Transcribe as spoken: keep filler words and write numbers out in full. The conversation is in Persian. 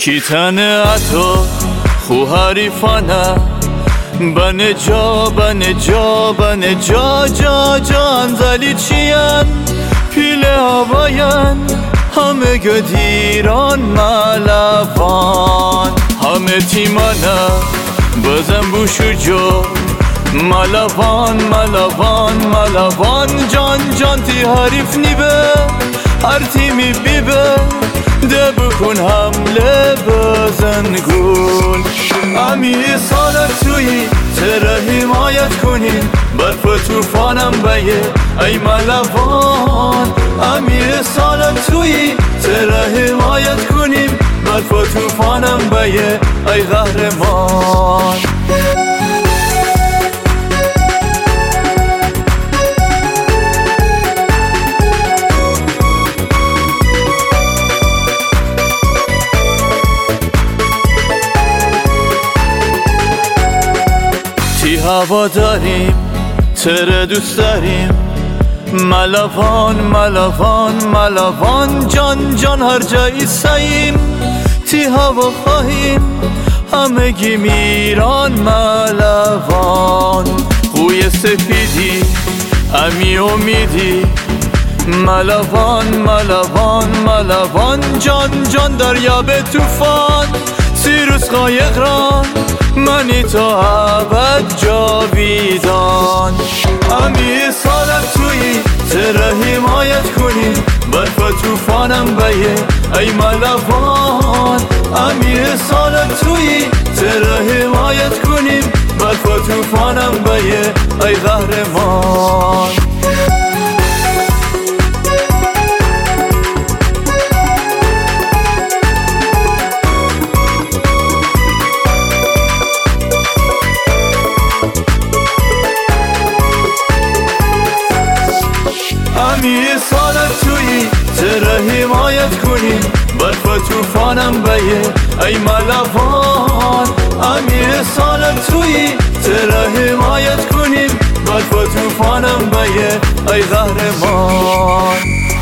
کی تنه اتو خو حریفانه بنه جا بنه جا بنه جا جا جا انزلی چین پیله هواین همه گدیران ملوان همه تیمانه بزن بوشو جو ملوان ملوان ملوان جان جان تی حریف نیبه هر تیمی بیبه ده بکن حمله بزن گل امی سالت تویی چرا حمایت کنیم برف توفانم بیه ای ملوان امی سالت تویی چرا حمایت کنیم برف توفانم بیه ای قهرمان تی هوا داریم تره دوست داریم ملوان ملوان ملوان جان جان هر جایی ساییم تی هوا خواهیم همگی میران ملوان خوی سپیدی امی امیدی ملوان ملوان ملوان جان جان دریا به توفان سیروس قایق ران منی تا ابد جاویدان امی سالت تویی چرا حمایت کنی برف توفانم بیه ای ملوان امی سالت تویی چرا حمایت کنیم برف توفانم بیه ای قهرمان امی سالت تویی چرا حمایت کنیم برف توفانم بیه ای ملوان امی سالت تویی چرا حمایت کنیم برف توفانم بیه ای قهرمان